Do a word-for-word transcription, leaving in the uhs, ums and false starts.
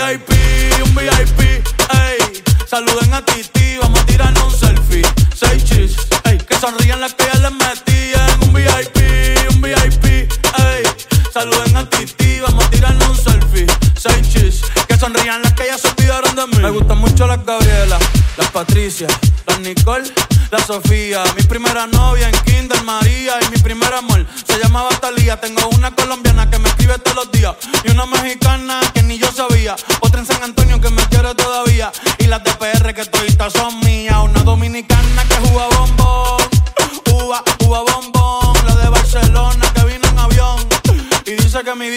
I P, un V I P, ey. Saluden a Titi, vamos a tirarnos un selfie. Seis chis, ey. Que sonrían las que ya les metían. Un V I P, un V I P, ey. Saluden a Titi, vamos a tirarnos un selfie. Seis chis, que sonrían las que ya se olvidaron de mí. Me gustan mucho las Gabriela, las Patricia, las Nicole, la Sofía. Mi primera novia en Kinder María. Y mi primer amor se llamaba Talía. Tengo una colombiana que me escribe todos los días y una mexicana que ni yo sabía. Otra en San Antonio que me quiere todavía. Y las de P R que toditas son